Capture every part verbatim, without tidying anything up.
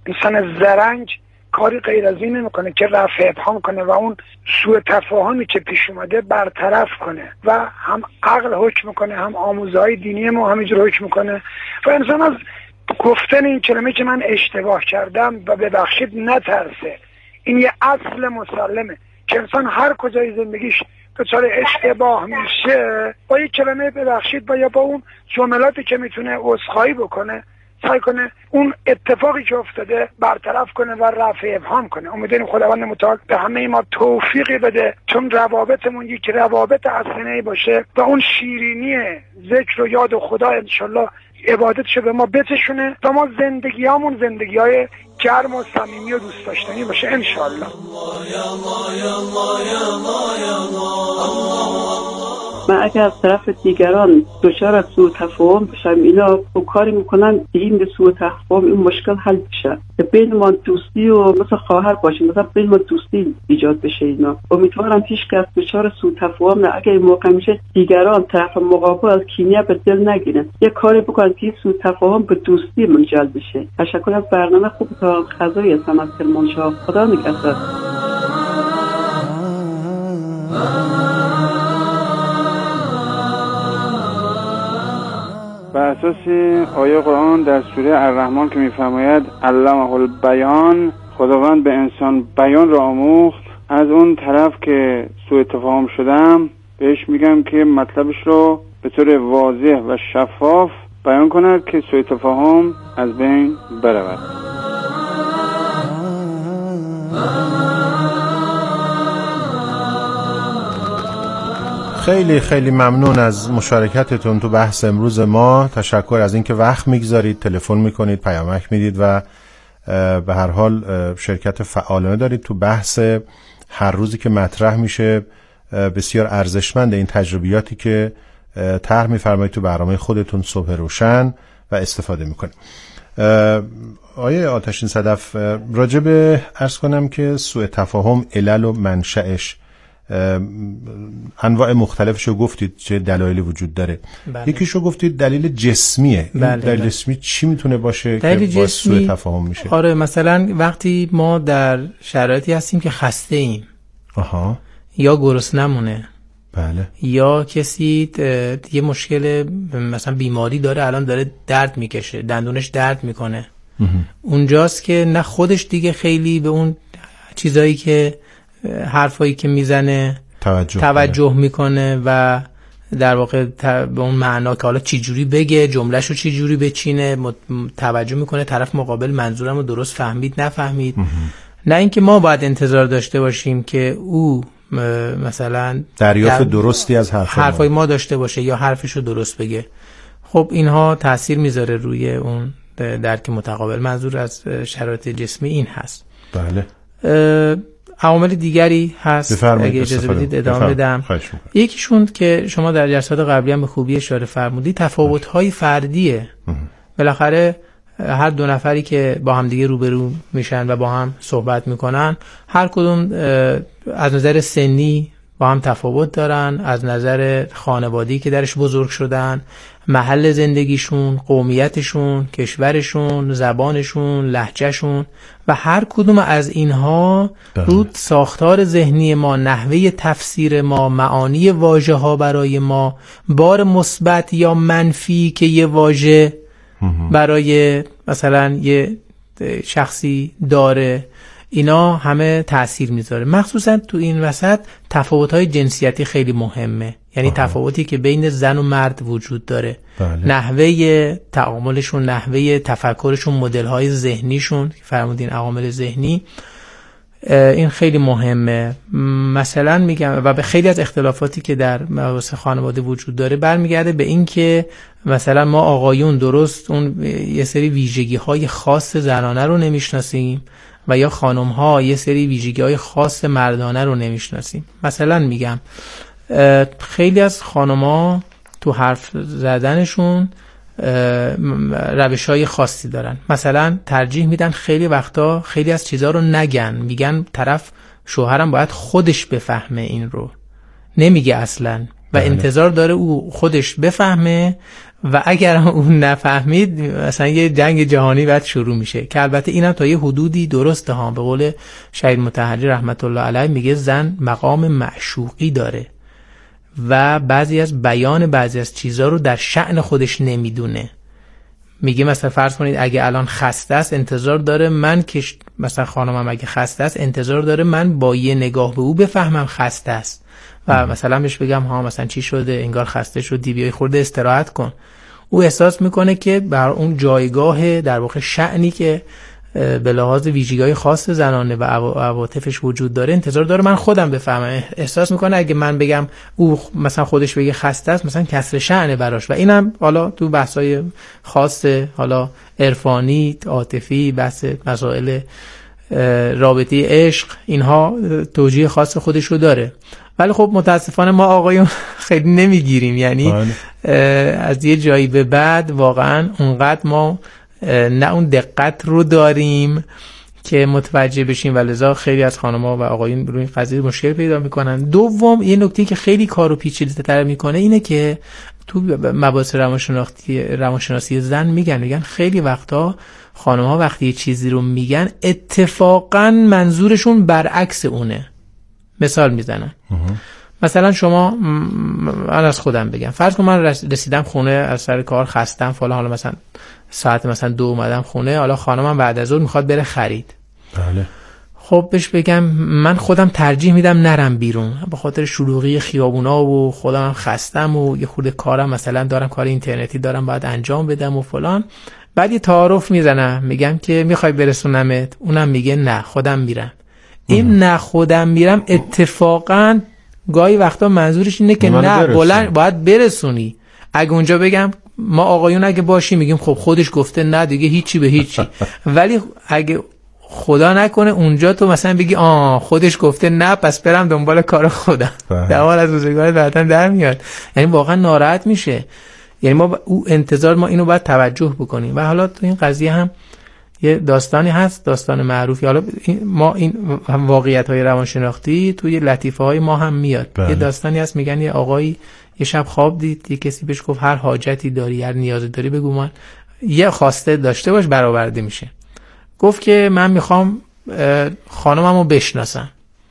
انسان زرنگ کاری غیر از این نمیکنه که رفع ابهام کنه و اون سوء تفاهمی که پیش اومده برطرف کنه و هم عقل حکم کنه، هم آموزهای دینی ما همینجور حکم کنه و انسان از گفتن این کلمه که من اشتباه کردم و ببخشید نترسه. این یه اصل مسلمه که انسان هر کجای زندگیش دچار اشتباه میشه با یک کلمه ببخشید با یا با اون جملاتی که میتونه عذرخواهی بکنه سعی کنه اون اتفاقی که افتاده برطرف کنه و رفع ابهام کنه. امیدواریم خداوند متعال به همه ما توفیقی بده چون روابطمون یک روابط حسنه‌ای باشه و اون شیرینی ذکر و یاد خدا انشالله عبادتشو به ما بچشونه و ما زندگیامون زندگی‌های گرم و صمیمی و دوست داشتنی باشه انشالله. من اگر از طرف دیگران دچار از سوء تفاهم بشم، اینا با کاری میکنن این سوء تفاهم این مشکل حل بشه، بین ما دوستی و مثل خواهر باشیم، مثلا بین ما دوستی ایجاد بشه. اینا امیدوارم هیچ کس دچار سوء تفاهم نه. اگر این موقع میشه دیگران طرف مقابل از کینه به دل نگیرن، یه کاری بکنن که سوء تفاهم به دوستی منجر بشه. تشکر از برنامه خوب تا خدای هستم از کرمانشاه. خدا نگهدار. بر اساس آیه قرآن در سوره الرحمن که می‌فرماید علمه البیان، خداوند به انسان بیان را آموخت. از اون طرف که سوء تفاهم شدم بهش میگم که مطلبش رو به طور واضح و شفاف بیان کند که سوء تفاهم از بین برود. خیلی خیلی ممنون از مشارکتتون تو بحث امروز ما. تشکر از اینکه وقت میگذارید، تلفن میکنید، پیامک میدید و به هر حال شرکت فعالانه دارید تو بحث هر روزی که مطرح میشه. بسیار ارزشمند این تجربیاتی که طرح میفرمایید تو برنامه خودتون صبح روشن و استفاده میکنید. آیه آتشین صدف، راجب عرض کنم که سوء تفاهم علل و منشأش انواع مختلفشو گفتید چه دلایلی وجود داره. بله. یکیشو گفتید دلیل جسمیه. بله. دلیل بله. جسمی چی میتونه باشه که باعث سوء تفاهم میشه؟ آره مثلا وقتی ما در شرایطی هستیم که خسته ایم، آها، یا گرسنمونه، بله، یا کسی یه مشکل مثلا بیماری داره، الان داره درد میکشه، دندونش درد میکنه، اونجاست که نه خودش دیگه خیلی به اون چیزایی که حرفایی که میزنه توجه, توجه میکنه و در واقع به اون معنا که حالا چی جوری بگه، جملهشو چی جوری بچینه، توجه میکنه طرف مقابل منظورمو درست فهمید نفهمید. نه اینکه ما باید انتظار داشته باشیم که او مثلا دریافت در درستی از حرف حرفای ما داشته باشه یا حرفشو درست بگه. خب اینها تأثیر میذاره روی اون درک متقابل. منظور از شرایط جسمی این هست. بله. عوامل دیگری هست اگه اجازه بدید ادامه بدم. یکیشون که شما در جلسات قبلی هم به خوبی اشاره فرمودید تفاوت‌های فردیه. بالاخره هر دو نفری که با هم دیگه روبرو میشن و با هم صحبت میکنن هر کدوم از نظر سنی با هم تفاوت دارن، از نظر خانوادگی که درش بزرگ شدن، محل زندگیشون، قومیتشون، کشورشون، زبانشون، لهجهشون و هر کدوم از اینها رو ساختار ذهنی ما، نحوه تفسیر ما، معانی واژه ها برای ما، بار مثبت یا منفی که یه واژه برای مثلا یه شخصی داره، اینا همه تأثیر میذاره. مخصوصا تو این وسط تفاوت‌های جنسیتی خیلی مهمه، یعنی آه. تفاوتی که بین زن و مرد وجود داره. بله. نحوه تعاملشون، نحوه تفکرشون، مدل‌های ذهنیشون، فرمودین عوامل ذهنی، این خیلی مهمه. مثلا میگم و به خیلی از اختلافاتی که در مباحث خانواده وجود داره برمیگرده به این که مثلا ما آقایون درست اون یه سری ویژگی‌های خاص زنانه رو نمیشناسیم و یا خانم ها یه سری ویژگی‌های خاص مردانه رو نمیشناسیم. مثلا میگم خیلی از خانم ها تو حرف زدنشون روش‌های خاصی دارن. مثلا ترجیح میدن خیلی وقتا خیلی از چیزا رو نگن، میگن طرف شوهرم باید خودش بفهمه، این رو نمیگه اصلا و بله. انتظار داره او خودش بفهمه و اگر اون نفهمید مثلا یه جنگ جهانی بعد شروع میشه، که البته اینم تا یه حدودی درسته ها. به قول شهید مطهری رحمت الله علیه میگه زن مقام معشوقی داره و بعضی از بیان بعضی از چیزا رو در شأن خودش نمیدونه. میگه مثلا فرض کنید اگه الان خسته است انتظار داره من که مثلا خانمم اگه خسته است انتظار داره من با یه نگاه به او بفهمم خسته است و مثلا بهش بگم ها مثلا چی شده، انگار خسته شدی، بیای خورده استراحت کن. او احساس میکنه که بر اون جایگاه در واقع شأنی که به لحاظ ویژگی‌های خاص زنانه و عواطفش وجود داره انتظار داره من خودم بفهمم. احساس میکنه اگه من بگم او مثلا خودش بگه خسته است مثلا کسر شأنه براش. و اینم حالا تو بحث‌های خاص حالا عرفانی، عاطفی، بحث مسائل رابطه عشق، اینها توجیه خاص خودش رو داره. ولی خب متاسفانه ما آقایون خیلی نمیگیریم، یعنی از یه جایی به بعد واقعا اونقدر ما نه اون دقت رو داریم که متوجه بشیم و لذا خیلی از خانم‌ها و آقایون روی این قضیه مشکل پیدا میکنن. دوم یه نکته که خیلی کارو پیچیده‌تر میکنه اینه که تو مباحث روانشناسی روانشناسی زن میگن میگن خیلی وقتا خانم‌ها وقتی یه چیزی رو میگن اتفاقا منظورشون برعکس اونه. مثال میزنن. مثلا شما، من از خودم بگم، فرض کن من رسیدم خونه از سر کار خستم فلان، حالا مثلا ساعت مثلا دو اومدم خونه، حالا خانمم بعد از ظهر میخواد بره خرید. بله. خب بهش بگم من خودم ترجیح میدم نرم بیرون به خاطر شلوغی خیابونا و خودم خستم و یه خورده کارم مثلا دارم، کار اینترنتی دارم باید انجام بدم و فلان. بعد یه تعارف میزنم میگم که میخوای برسونمت، اونم میگه نه خودم میرم. این نه خودم میرم اتفاقا گاهی وقتا منظورش اینه که نه بلند باید برسونی. اگه اونجا بگم ما آقایون اگه باشی میگیم خب خودش گفته نه دیگه هیچی به هیچی، ولی اگه خدا نکنه اونجا تو مثلا بگی آه خودش گفته نه پس برم دنبال کار خودم، در حال از روزگار بعداً در میاد. یعنی واقعا ناراحت میشه. یعنی ما او انتظار ما اینو باید توجه بکنیم. و حالا تو این قضیه هم یه داستانی هست، داستان معروفی، حالا ما این واقعیت‌های روانشناختی توی لطیفه‌های ما هم میاد. بله. یه داستانی هست میگن یه آقایی یه شب خواب دید، یه کسی بهش گفت هر حاجتی داری، هر نیازی داری بگو، من یه خواسته داشته باش برآورده میشه. گفت که من میخوام خانممو بشناسم.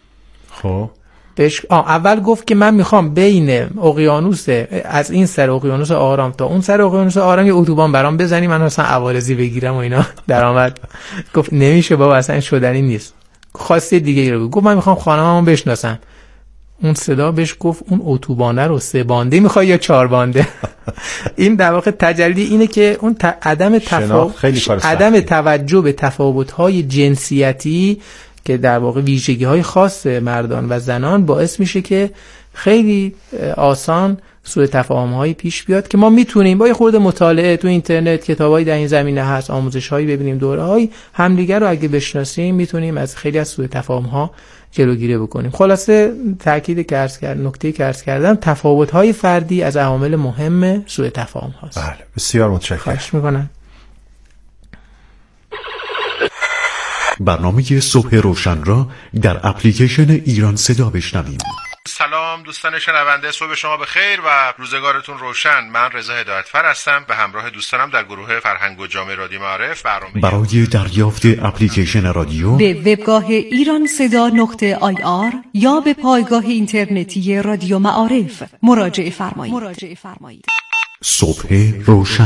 خب بهش اول گفت که من میخوام بین اقیانوس، از این سر اقیانوس آرام تا اون سر اقیانوس آرام یه اتوبان برام بزنی من مثلا عوارضی بگیرم و اینا درآمد. گفت نمیشه بابا اصلا شدنی نیست. خواسته دیگه ای رو گفت من میخوام خانممو بشناسم. اون صدا بهش گفت اون اتوبانه رو سه بانده میخوای یا چهار بانده؟ این در واقع تجلی اینه که اون ت... عدم تفاوت، عدم توجه به تفاوت‌های جنسیتی که در واقع ویژگی‌های خاص مردان و زنان باعث میشه که خیلی آسان سوء تفاهم‌هایی پیش بیاد که ما میتونیم با یه خورده مطالعه تو اینترنت، کتابایی در این زمینه هست، آموزش‌هایی ببینیم، دوره‌های همدیگر رو اگه بشناسیم میتونیم از خیلی از سوء تفاهم‌ها جلوگیری بکنیم. خلاصه تأکید که عرض کردم، نکته که عرض کردم، تفاوت‌های فردی از عوامل مهم سوء تفاهم هست. بله، بسیار متشکرم. خواهش می‌کنم. برنامه صبح روشن را در اپلیکیشن ایران صدا بشنویم. سلام دوستان شنونده، صبح شما بخیر و روزگارتون روشن. من رضا هدایتفر هستم به همراه دوستانم در گروه فرهنگ و جامعه رادیو معارف برنامه برای دریافت اپلیکیشن رادیو به وبگاه ایران صدا نقطه آی آر یا به پایگاه اینترنتی رادیو معارف مراجعه فرمایید. صبح روشن.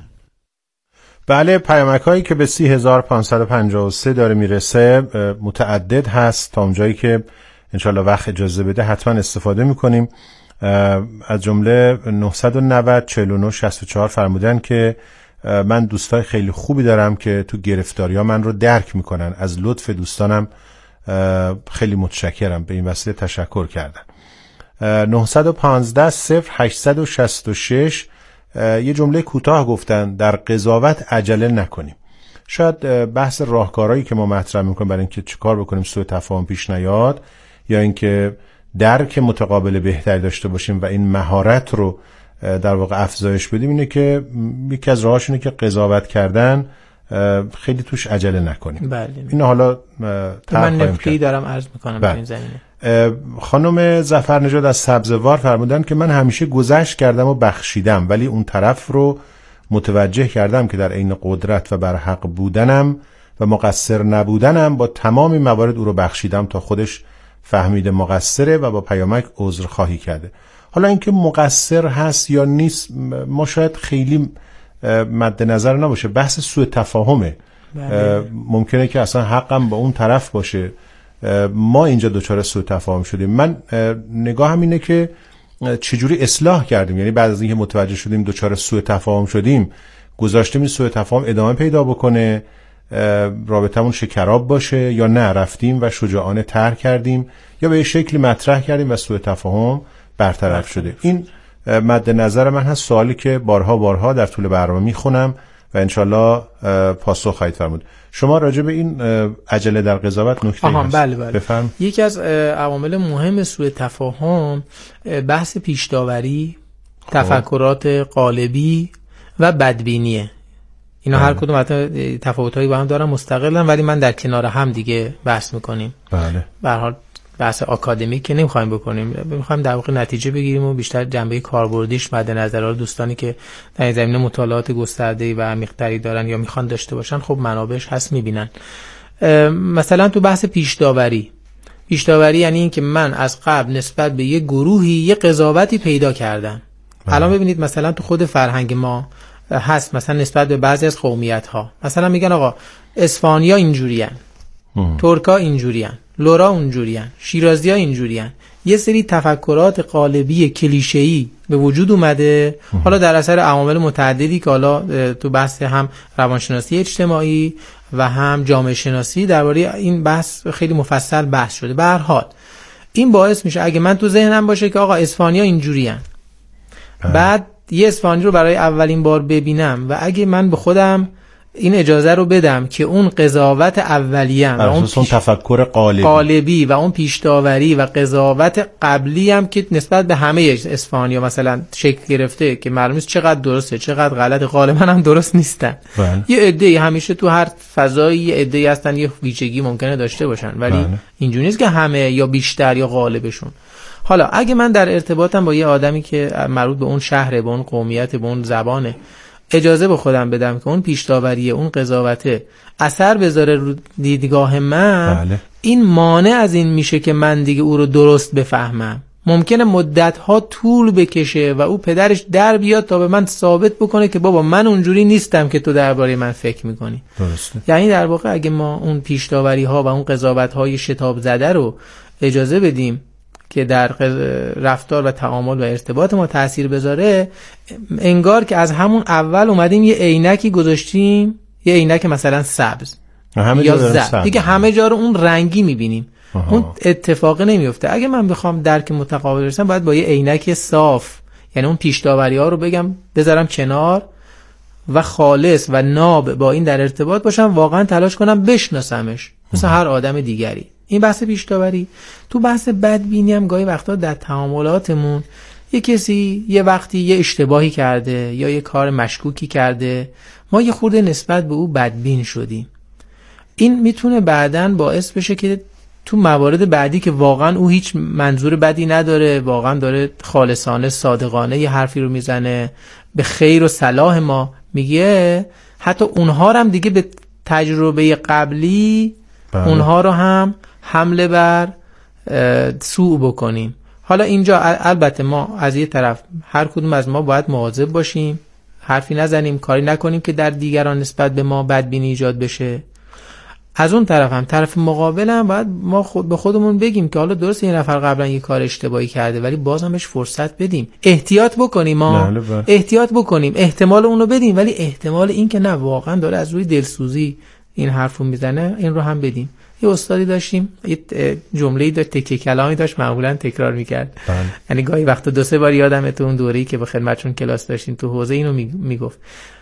بله، پیامک هایی که به سی هزار و پانصد و پنجاه و سه داره میرسه متعدد هست. تا اونجایی که انشالله وقت اجازه بده حتما استفاده میکنیم. از جمله نهصد و نود چهل و نه شصت و چهار فرمودن که من دوستای خیلی خوبی دارم که تو گرفتاری ها من رو درک میکنن. از لطف دوستانم خیلی متشکرم، به این وسیله تشکر کردن. نهصد و پانزده صفر هشتصد و شصت و شش یه جمله کوتاه گفتن: در قضاوت عجله نکنیم. شاید بحث راهکارهایی که ما مطرح میکنیم برای اینکه چیکار بکنیم سوء تفاهم پیش نیاد، یا اینکه درک متقابل بهتری داشته باشیم و این مهارت رو در واقع افزایش بدیم، اینه که یکی از راهاش اینه که قضاوت کردن خیلی توش عجله نکنیم. بله. این حالا من نکته‌ای دارم عرض میکنم بله. تو این زمینه. خانم ظفرنژاد از سبزوار فرمودن که من همیشه گذشت کردم و بخشیدم، ولی اون طرف رو متوجه کردم که در عین قدرت و بر حق بودنم و مقصر نبودنم با تمام موارد او رو بخشیدم تا خودش فهمیده مقصره و با پیامک عذر خواهی کرده. حالا اینکه مقصر هست یا نیست ما شاید خیلی مد نظر نباشه، بحث سوء تفاهمه. بله. ممکنه که اصلا حقم با اون طرف باشه، ما اینجا دوچار سوء تفاهم شدیم. من نگاهم اینه که چجوری اصلاح کردیم، یعنی بعد از اینکه متوجه شدیم دوچار سوء تفاهم شدیم گذاشتیم این سوء تفاهم ادامه پیدا بکنه، رابطمون شکراب باشه، یا نه رفتیم و شجاعانه ترک کردیم یا به شکلی مطرح کردیم و سوء تفاهم برطرف شده. این مد نظر من هست، سوالی که بارها بارها در طول برنامه میخونم و انشالله پاسخ خواهید فرمود. شما راجع به این عجله در قضاوت نکته هست؟ بله بله. بفرم. یکی از عوامل مهم سوء تفاهم بحث پیش‌داوری، تفکرات قالبی و بدبینیه. اینا بله. هر کدوم البته تفاوتایی با هم دارن مستقلن، ولی من در کنار هم دیگه بحث میکنیم. بله. به هر حال بحث آکادمیک که نمیخوایم بکنیم، میخوایم در واقع نتیجه بگیریم و بیشتر جنبه کاربردیش مد نظر رو دوستانی که در این زمینه مطالعات گسترده‌ای و عمیق‌تری دارن یا میخوان داشته باشن خب منابعش هست میبینن. مثلا تو بحث پیش‌داوری، پیش‌داوری یعنی این که من از قبل نسبت به یه گروهی یه قضاوتی پیدا کردم. بله. الان ببینید مثلا تو خود فرهنگ ما هست مثلا نسبت به بعضی از قومیت‌ها، مثلا میگن آقا اصفهانی‌ها اینجورین، ترکا اینجورین، لورا اونجورین، شیرازی‌ها اینجورین. یه سری تفکرات قالبی کلیشه‌ای به وجود اومده، حالا در اثر عوامل متعددی که حالا تو بحث هم روانشناسی اجتماعی و هم جامعه شناسی درباره این بحث خیلی مفصل بحث شده. به هر حال این باعث میشه اگه من تو ذهنم باشه که آقا اصفهانی‌ها اینجورین، بعد یه اصفهانی رو برای اولین بار ببینم و اگه من به خودم این اجازه رو بدم که اون قضاوت اولیه و اون پیش... تفکر قالبی. قالبی و اون پیش‌داوری و قضاوت قبلی هم که نسبت به همه اصفهانی‌ها مثلا شکل گرفته که معلوم نیست چقدر درسته چقدر غلط، غالبا هم درست نیستن. بله. یه عده‌ای همیشه تو هر فضایی یه عده‌ای هستن یه ویژگی ممکنه داشته باشن، ولی بله. اینجوری نیست که همه یا بیشتر یا غالبشون. حالا اگه من در ارتباطم با یه آدمی که مربوط به اون شهره، به اون قومیت، به اون زبانه، اجازه به خودم بدم که اون پیش‌داوری، اون قضاوت اثر بذاره رو دیدگاه من، بله. این مانع از این میشه که من دیگه او رو درست بفهمم. ممکنه مدت‌ها طول بکشه و او پدرش در بیاد تا به من ثابت بکنه که بابا من اونجوری نیستم که تو درباره من فکر میکنی. درسته. یعنی در واقع اگه ما اون پیش‌داوری‌ها و اون قضاوت‌های شتاب زده رو اجازه بدیم که در رفتار و تعامل و ارتباط ما تأثیر بذاره، انگار که از همون اول اومدیم یه عینکی گذاشتیم، یه عینک مثلا سبز یا زرد، دیگه همه جا رو اون رنگی میبینیم. آها. اون اتفاق نمیفته. اگه من بخوام درک متقابل رسم باید با یه عینک صاف، یعنی اون پیش‌داوری ها رو بگم بذارم کنار و خالص و ناب با این در ارتباط باشم، واقعا تلاش کنم بشناسمش مثل هر آدم دیگری. این بحث پیش‌داوری. تو بحث بدبینی هم گاهی وقتا در تعاملاتمون یه کسی یه وقتی یه اشتباهی کرده یا یه کار مشکوکی کرده، ما یه خورده نسبت به او بدبین شدیم. این میتونه بعداً باعث بشه که تو موارد بعدی که واقعاً او هیچ منظور بدی نداره، واقعاً داره خالصانه صادقانه یه حرفی رو میزنه به خیر و صلاح ما میگه، حتی اونها رو هم دیگه به تجربه قبلی بله. اونها رو هم حمله بر سوء بکنیم. حالا اینجا البته ما از یه طرف هر کدوم از ما باید مواظب باشیم، حرفی نزنیم، کاری نکنیم که در دیگران نسبت به ما بدبینی ایجاد بشه. از اون طرف هم طرف مقابل هم باید ما خود به خودمون بگیم که حالا درست یه نفر قبلا یه کار اشتباهی کرده ولی باز هم بهش فرصت بدیم، احتیاط بکنیم، ما احتیاط بکنیم، احتمال اون رو بدیم، ولی احتمال این که نه واقعا داره از روی دلسوزی این حرفو میزنه این رو هم بدیم. یه استادی داشتیم، یه جمله‌ای داشت، تکه کلامی داشت، معمولا تکرار میکرد. یعنی گاهی وقتا دو سه بار یادمه تو اون دوره‌ای که به خدمتشون کلاس داشتیم تو حوزه اینو میگفت.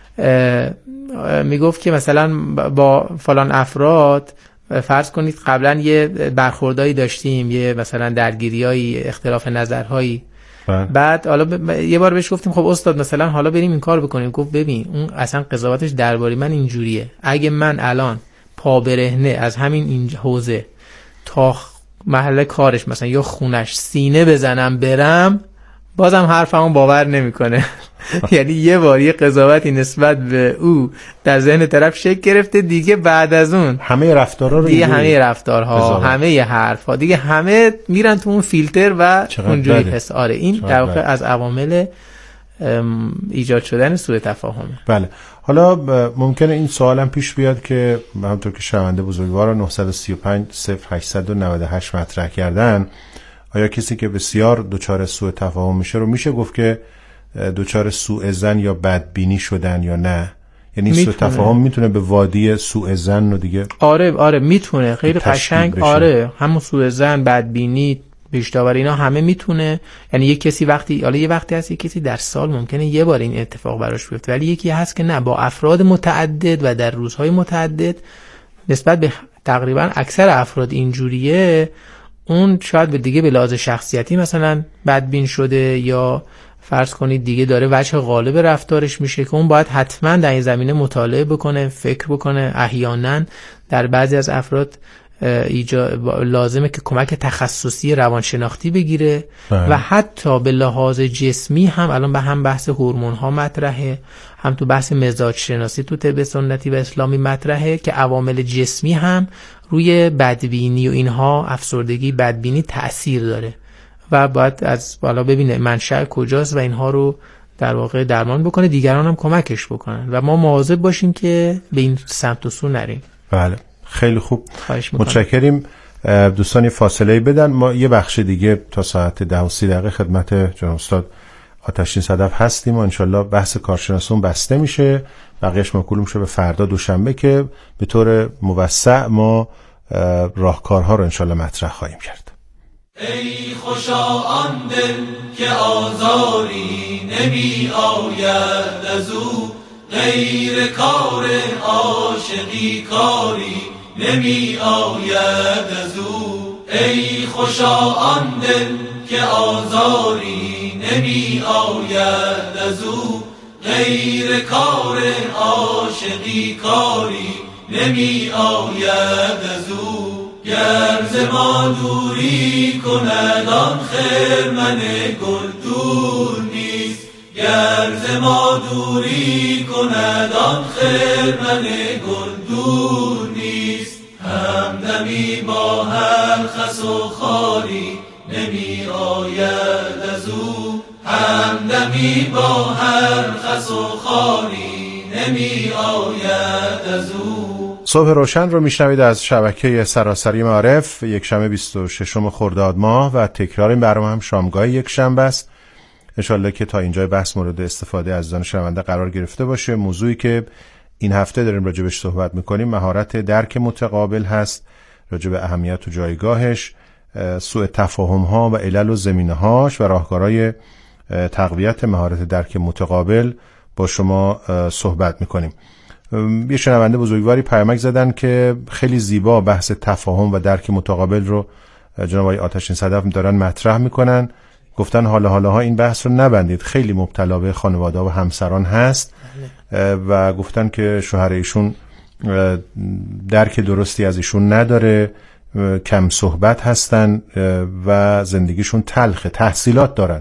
میگفت که مثلا با فلان افراد فرض کنید قبلا یه برخوردایی داشتیم، یه مثلا درگیریایی، اختلاف نظرهایی، بعد حالا ب... یه بار بهش گفتیم خب استاد مثلا حالا بریم این کار بکنیم. گفت ببین اون اصلا قضاوتش درباره من اینجوریه، اگه من الان پا برهنه از همین این حوزه تا محل کارش مثلا یا خونش سینه بزنم برم، بازم حرفمو باور نمیکنه. یعنی یه بار یه قضاوتی نسبت به او در ذهن طرف شکل گرفته، دیگه بعد از اون همه رفتارها رو دیگه همه رفتارها همه ی حرفها دیگه همه میرن تو اون فیلتر و اونجوری حس. آره این در واقع از عوامل ایجاد شدن سوء تفاهمه. بله. حالا ممکنه این سوالم پیش بیاد که همونطور که شنونده بزرگوار نه سه پنج صفر هشت نه هشت مطرح کردن، آیا کسی که بسیار دچار سوء تفاهم میشه رو میشه گفت که دچار سوء ظن یا بدبینی شدن یا نه؟ یعنی سوء تفاهم میتونه به وادی سوء ظن رو دیگه؟ آره آره میتونه، خیلی قشنگ بشه. آره همون سوء ظن، بدبینی، پیش داوری، اینا همه میتونه. یعنی یک کسی وقتی حالا یه وقتی هست یک کسی در سال ممکنه یه بار این اتفاق براش بیفته، ولی یکی هست که نه، با افراد متعدد و در روزهای متعدد نسبت به تقریبا اکثر افراد اینجوریه. اون شاید به دیگه به لحاظ شخصیتی مثلا بدبین شده، یا فرض کنید دیگه داره وجه غالب رفتارش میشه که اون باید حتما در این زمینه مطالعه بکنه، فکر بکنه. احیانا در بعضی از افراد ایجا لازمه که کمک تخصصی روانشناختی بگیره بله. و حتی به لحاظ جسمی هم الان به هم بحث هورمون ها مطرحه، هم تو بحث مزاج شناسی تو طب سنتی و اسلامی مطرحه که عوامل جسمی هم روی بدبینی و اینها، افسردگی، بدبینی تأثیر داره و باید از بالا ببینه منشأ کجاست و اینها رو در واقع درمان بکنه، دیگران هم کمکش بکنن و ما مواظب باشیم که به این سمت و سو نریم. بله خیلی خوب، متشکریم. دوستانی فاصله بدن، ما یه بخش دیگه تا ساعت ده و سی دقیقه خدمت جناب استاد آتشین صدف هستیم و انشالله بحث کارشناسون بسته میشه، بقیهش موکول میشه به فردا دوشنبه که به طور موسع ما راهکارها رو انشالله مطرح خواهیم کرد. ای خوشا آن دل که آزاری نمی آید از او، غیر کار عاشقی کاری نمی آید از او. ای خوشا آن دل که آزاری نمی آید از او، غیر کار عاشقی کاری نمی آید از او. گر ز ما دوری کند آن خرمن گل دور نیست، گر ز ما دوری کند آن خرمن گل دور نیست. همدمی با هر خس و خاری نمی آید از او، همدمی با هر خس و خاری نمی آید از او. صبح روشن رو میشنوید از شبکه سراسری معارف، یک شنبه بیست و ششم خرداد ماه و تکرار این برنامه هم شامگاه یک شنبه است. انشالله که تا اینجای بحث مورد استفاده عزیزان شنونده قرار گرفته باشه. موضوعی که این هفته داریم راجبش صحبت میکنیم مهارت درک متقابل هست، راجب اهمیت و جایگاهش، سوء تفاهم ها و علل و زمینه هاش و راهکارهای تقویت مهارت درک متقابل با شما صحبت میکنیم. یه شنونده بزرگواری پیامک زدن که خیلی زیبا بحث تفاهم و درک متقابل رو جناب آقای آتشین صدف دارن مطرح میکنن. گفتن حالا حالا ها این بحث رو نبندید، خیلی مبتلا به خانواده و همسران هست و گفتن که شوهر ایشون درک درستی از ایشون نداره، کم صحبت هستن و زندگیشون تلخه، تحصیلات دارن.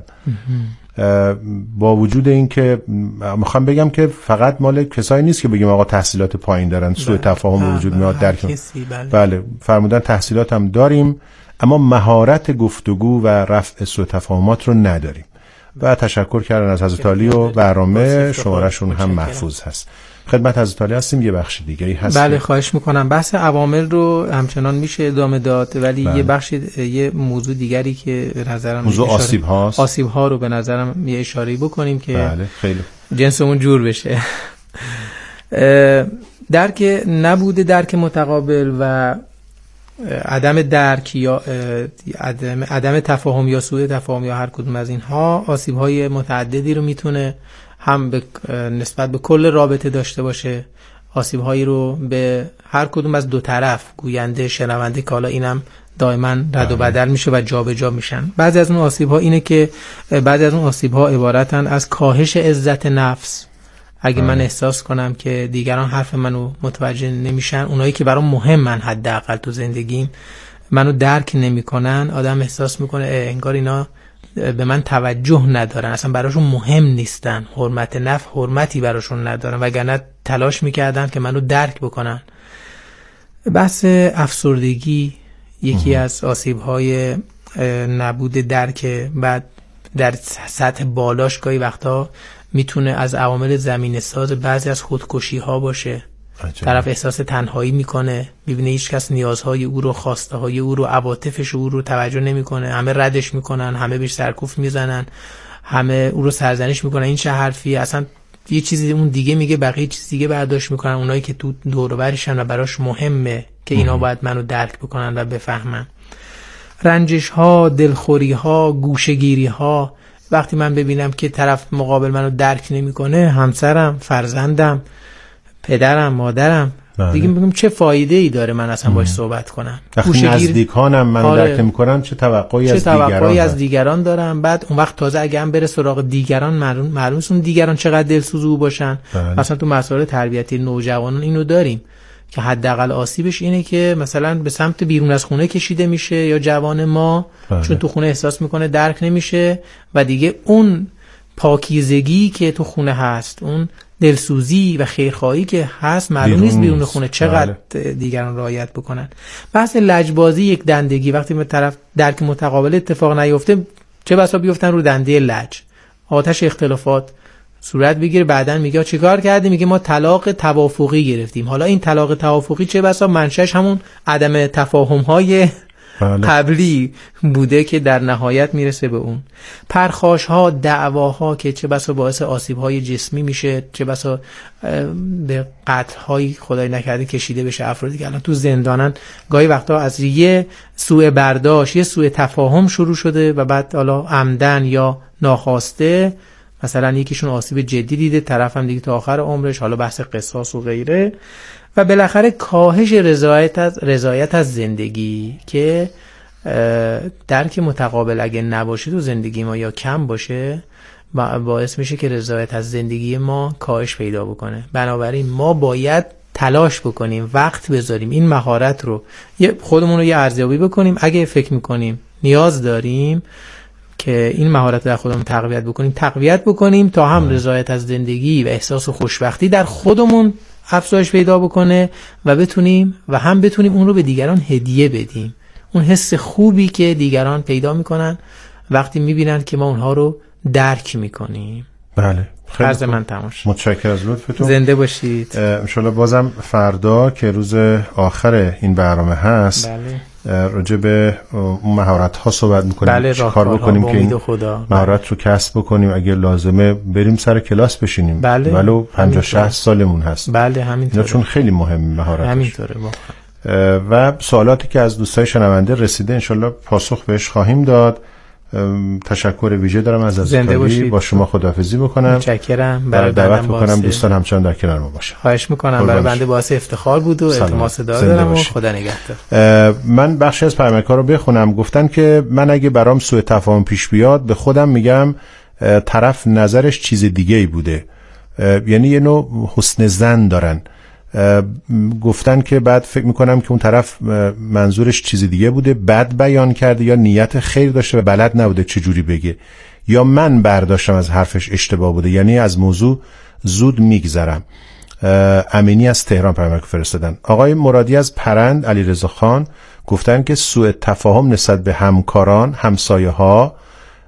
با وجود این که میخوام بگم که فقط مال کسایی نیست که بگیم آقا تحصیلات پایین دارن سوء تفاهم وجود میاد درک. بله. بله فرمودن تحصیلات هم داریم اما مهارت گفتگو و رفع سوء تفاهمات رو نداریم. و تشکر کردن از حضرت علی و برنامه شمارهشون هم محفوظ هست. خدمت حضرت علی هستیم، یه بخش دیگه ای هست. بله خواهش میکنم. بحث عوامل رو همچنان میشه ادامه داد ولی بله. یه بخش یه موضوع دیگری که به نظرم موضوع آسیب هاست، آسیب ها رو به نظرم یه اشاره‌ای بکنیم که بله خیلی جنسمون جور بشه. درک نبوده درک متقابل و عدم درک یا عدم عدم تفاهم یا سوء تفاهم یا هر کدوم از اینها آسیب‌های متعددی رو میتونه هم به نسبت به کل رابطه داشته باشه، آسیب‌هایی رو به هر کدوم از دو طرف، گوینده، شنونده، که حالا اینم دائما رد و بدل میشه و جابجا میشن. بعضی از اون آسیب‌ها اینه که بعضی از اون آسیب‌ها عبارتن از کاهش عزت نفس. اگه من احساس کنم که دیگران حرف منو متوجه نمیشن، اونایی که برام مهمن حداقل تو زندگیم منو درک نمیکنن، آدم احساس میکنه انگار اینا به من توجه ندارن، اصلا براشون مهم نیستن، حرمت نفس حرمتی براشون ندارن، وگرنه تلاش میکردن که منو درک بکنن. بحث افسردگی یکی از آسیب‌های نبود درک بعد در سطح بالاش گاهی وقتا میتونه از عوامل زمینه ساز بعضی از خودکشی‌ها باشه. عجب. طرف احساس تنهایی میکنه، میبینه هیچ کس نیازهای او رو، خواسته های او رو، عواطفش او رو توجه نمیکنه، همه ردش میکنن، همه بهش سرکوف میزنن، همه او رو سرزنش میکنن، این چه حرفی، اصلا یه چیزی اون دیگه میگه، بقیه چیز دیگه برداشت میکنن. اونایی که تو دور و برشن و براش مهمه که اینا باید منو درک بکنن و بفهمن. رنجش ها، دلخوری ها، گوشه‌گیری ها، وقتی من ببینم که طرف مقابل منو درک نمیکنه، همسرم، فرزندم، پدرم، مادرم، بله. دیگه میگم چه فایده ای داره من اصلا باش صحبت کنم؟ وقتی نزدیکانم منو آره. درک نمیکنن، چه توقعی از دیگران چه توقعی از دیگران دارم؟ بعد اون وقت تازه اگه هم بره سراغ دیگران، معلوم معلوم اون دیگران چقدر دلسوز باشن. بله. مثلا تو مسائل تربیتی نوجوانان اینو داریم که حداقل آسیبش اینه که مثلا به سمت بیرون از خونه کشیده میشه، یا جوان ما بله. چون تو خونه احساس میکنه درک نمیشه و دیگه اون پاکیزگی که تو خونه هست، اون دلسوزی و خیرخواهی که هست، معلوم نیست بیرون خونه چقدر بله. دیگران رعایت بکنن. بحث لجبازی، یک دندگی، وقتی به طرف درک متقابل اتفاق نیفته، چه بسا بیفتن رو دنده لج، آتش اختلافات صورت بگیره، بعدن میگه چیکار کردی؟ میگه ما طلاق توافقی گرفتیم. حالا این طلاق توافقی چه بسا منشأش همون عدم تفاهم های بله. قبلی بوده که در نهایت میرسه به اون پرخاش ها، دعواها که چه بسا باعث آسیب های جسمی میشه، چه بسا به قتل های خدای نکرده کشیده بشه. افرادی که الان تو زندانن گاهی وقتا از یه سوء برداشت، یه سوء تفاهم شروع شده و بعد حالا عمدن یا ناخواسته مثلا یکیشون آسیب جدی دیده، طرف هم دیگه تا آخر عمرش، حالا بحث قصاص و غیره. و بالاخره کاهش رضایت از رضایت از زندگی که درک متقابل اگه نباشه تو زندگی ما یا کم باشه، باعث میشه که رضایت از زندگی ما کاهش پیدا بکنه. بنابراین ما باید تلاش بکنیم، وقت بذاریم، این مهارت رو خودمون رو یه ارزیابی بکنیم. اگه فکر میکنیم نیاز داریم که این مهارت در خودمون تقویت بکنیم، تقویت بکنیم تا هم رضایت از زندگی و احساس خوشبختی در خودمون افزایش پیدا بکنه و بتونیم و هم بتونیم اون رو به دیگران هدیه بدیم. اون حس خوبی که دیگران پیدا میکنن وقتی میبینن که ما اونها رو درک میکنیم. بله، خیلی عرض من تمام شد. متشکرم از لطفتون. زنده باشید. ان شاء الله بازم فردا که روز آخر این برنامه هست، بله، راجع به اون مهارت ها صحبت میکنیم. بله، چه کار بکنیم که این مهارت رو کسب بکنیم، اگه لازمه بریم سر کلاس بشینیم. بله، ولو پنجاه شصت سالمون هست. بله، همینطوره. چون خیلی مهمه مهارت. همینطوره. و سوالاتی که از دوستای شنونده رسیده ان شاء الله پاسخ بهش خواهیم داد. تشکر ویژه دارم از عزیزانی، با شما خداحافظی بکنم. متشکرم. برای دعوت بکنم دوستان همچنان در کنار ما باشن. خواهش میکنم. برای بنده باعث افتخار بود و التماس دعا دارم و خدا نگهدار. من بخشی از پیامک‌ها رو بخونم. گفتن که من اگه برام سوء تفاهم پیش بیاد به خودم میگم طرف نظرش چیز دیگه ای بوده، یعنی یه نوع حسن ظن دارن. گفتن که بعد فکر میکنم که اون طرف منظورش چیز دیگه بوده، بد بیان کرده یا نیت خیر داشته و بلد نبوده چجوری بگه، یا من برداشتم از حرفش اشتباه بوده، یعنی از موضوع زود میگذرم. امینی از تهران پیامک فرستادن. آقای مرادی از پرند، علیرضا خان گفتن که سوء تفاهم نسبت به همکاران، همسایه ها،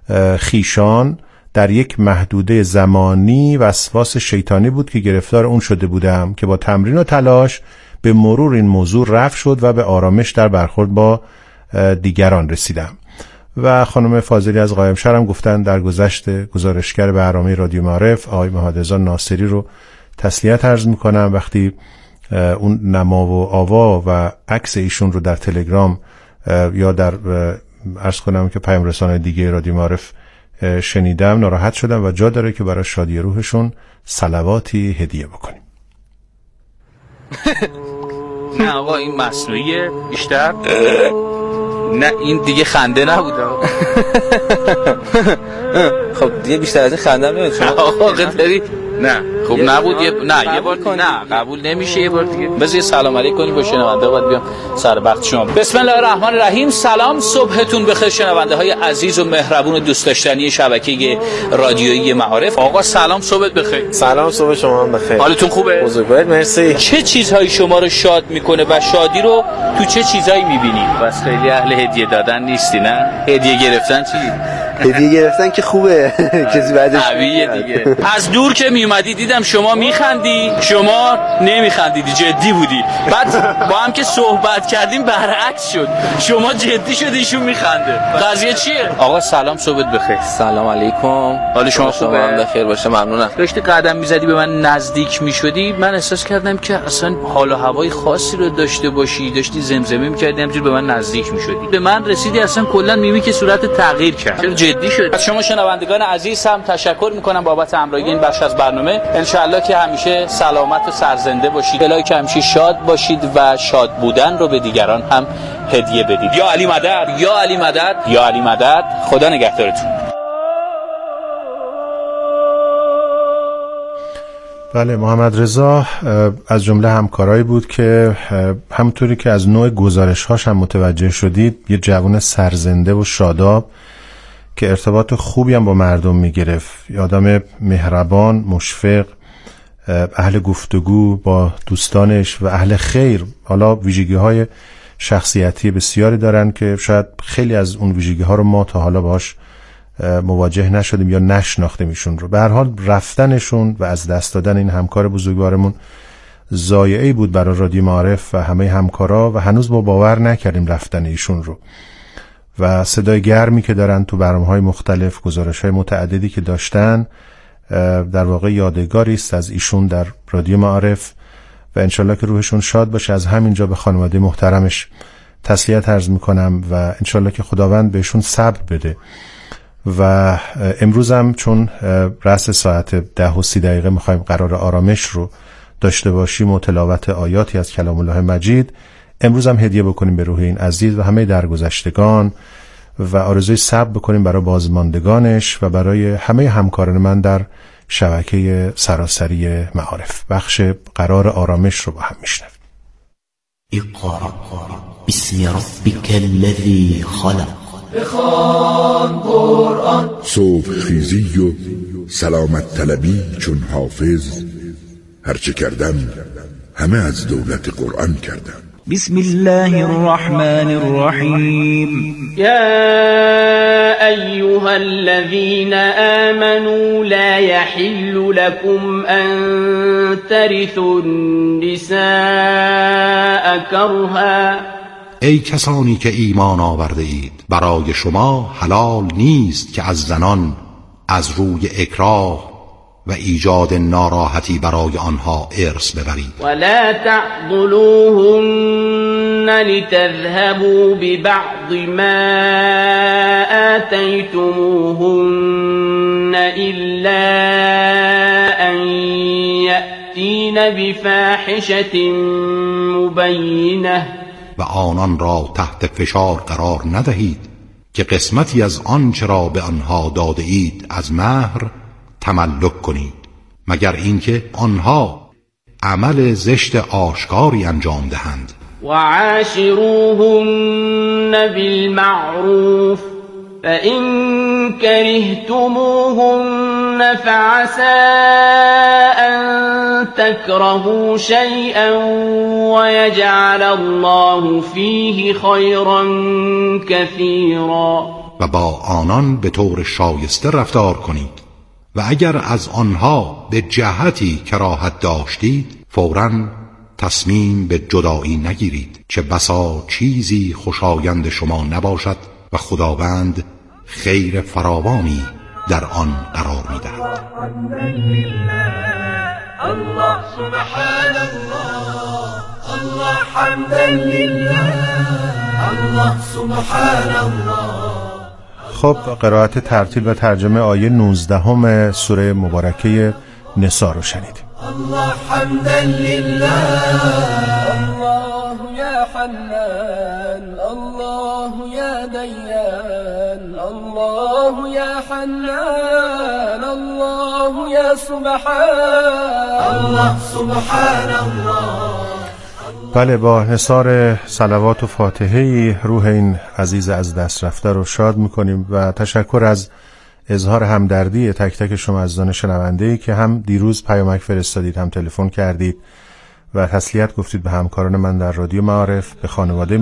خیشان در یک محدوده زمانی وسواس شیطانی بود که گرفتار اون شده بودم که با تمرین و تلاش به مرور این موضوع رفع شد و به آرامش در برخورد با دیگران رسیدم. و خانم فاضلی از قائمشهر هم گفتن در گذشته گزارشگر برنامه رادیو معارف آقای محمدرضا ناصری رو تسلیت عرض میکنم. وقتی اون نما و آوا و عکس ایشون رو در تلگرام یا در عرض کنم که پیام رسانه دیگه رادیو معارف شنیدم، ناراحت شدم و جا داره که برای شادی روحشون صلواتی هدیه بکنیم. نه آقا این مصنوعیه بیشتر. نه این دیگه خنده نبود. خب دیگه بیشتر از این خنده نمیاد شما. آقا داری نه خب نبود یه نه یه بار نه قبول نمیشه یه بار دیگه. بذار سلام علیک کنیم با شنونده بعد بیام سر وقت شما. بسم الله الرحمن الرحیم. سلام صبحتون بخیر شنونده های عزیز و مهربون و دوست داشتنی شبکه رادیویی معارف. آقا سلام صبحت بخیر. سلام صبح شما هم بخیر. حالتون خوبه؟ بزرگوارید مرسی. چه چیزهایی شما رو شاد میکنه و شادی رو تو چه چیزایی میبینید؟ بس خیلی اهل هدیه دادن نیستی نه؟ هدیه گرفتن چی؟ هدیه گرفتن که خوبه کسی بعدش طبیعیه دیگه. از دور که میومدی دیدم شما میخندی، شما نمیخندیدی، جدی بودی. بعد با هم که صحبت کردیم برعکس شد، شما جدی شدی ایشون میخنده. قضیه چیه؟ آقا سلام صبحت بخیر. سلام علیکم. حال شما خوبه؟ شما بخیر باشه ممنونم. داشتی قدم میزدی به من نزدیک میشدی، من احساس کردم که اصلا حال و هوای خاصی رو داشته باشی، داشتی زمزمه میکردی همینجوری به من نزدیک میشدی. به من رسیدی اصلا کلا میمی که صورت تغییر کرد. جدی شد. از شما شنوندگان عزیز هم تشکر میکنم بابت همراهی این بخش از برنامه. انشالله که همیشه سلامت و سرزنده باشید. الهی که همیشه شاد باشید و شاد بودن رو به دیگران هم هدیه بدید. یا علی مدد، یا علی مدد، یا علی مدد. خدا نگهدارتون. بله، محمد رضا از جمله همکارایی بود که همونطوری که از نوع گزارش‌هاش هم متوجه شدید یه جوان سرزنده و شاداب که ارتباط خوبی هم با مردم میگرفت، یه آدم مهربان، مشفق، اهل گفتگو با دوستانش و اهل خیر. حالا ویژگی های شخصیتی بسیاری دارن که شاید خیلی از اون ویژگی ها رو ما تا حالا باهاش مواجه نشدیم یا نشناختیم ایشون رو. به هر حال رفتنشون و از دست دادن این همکار بزرگوارمون ضایعه‌ای بود برای رادیو معارف و همه همکارا و هنوز ما باور نکردیم رفتن ایشون رو. و صدای گرمی که دارن تو برنامه‌های مختلف، گزارش‌های متعددی که داشتن، در واقع یادگاری است از ایشون در رادیو معارف و انشالله که روحشون شاد باشه. از همینجا به خانواده محترمش تسلیت عرض میکنم و انشالله که خداوند بهشون صبر بده. و امروز هم چون رأس ساعت ده و سی دقیقه میخوایم قرار آرامش رو داشته باشیم و تلاوت آیاتی از کلام الله مجید، امروز هم هدیه بکنیم به روح این عزیز و همه درگذشتگان و آرزوی صبر بکنیم برای بازماندگانش و برای همه همکاران من در شبکه سراسری معارف. بخش قرار آرامش رو با هم میشنویم. اقرأ بسم ربک الذی خلق. بخوان قرآن. صبح خیزی و سلامت طلبی چون حافظ، هرچه کردم همه از دولت قرآن کردم. بسم الله الرحمن الرحیم. یا ایها الذین آمنوا لا يحل لكم ان ترثوا النساء کرها. ای کسانی که ایمان آورده اید، برای شما حلال نیست که از زنان از روی اکراه و ایجاد ناراحتی برای آنها ارث ببرید. ولا تعضلوهن لتذهبوا ببعض ما آتيتموهن إلا أن يأتين بفاحشة مبينة. و آنان را تحت فشار قرار ندهید که قسمتی از آنچه را به آنها داده اید از مهر تملک کنید، مگر اینکه آنها عمل زشت آشکاری انجام دهند. و عاشروهن بالمعروف فإن كرهتموهن فعسى أن تكرهوا شيئا ويجعل الله فيه خيرا كثيرا. و با آنان به طور شایسته رفتار کنید و اگر از آنها به جهتی کراهت داشتید فوراً تصمیم به جدایی نگیرید، چه بسا چیزی خوشایند شما نباشد و خداوند خیر فراوانی در آن قرار می‌دهد. الله سبحان الله، الله حمدا لله، الله سبحان الله. خب قرائت ترتیل و ترجمه آیه نوزده همه سوره مبارکه نساء رو شنیدیم. الله حمدا لله الله يا حنان الله يا ديان الله يا حنان الله يا سبحان الله سبحان الله. بله، با نثار صلوات و فاتحه‌ای روح این عزیز از دست رفته رو شاد میکنیم و تشکر از اظهار همدردی تک تک شما عزیزان شنونده‌ای که هم دیروز پیامک فرستادید، هم تلفن کردید و تسلیت گفتید به همکاران من در رادیو معارف، به خانواده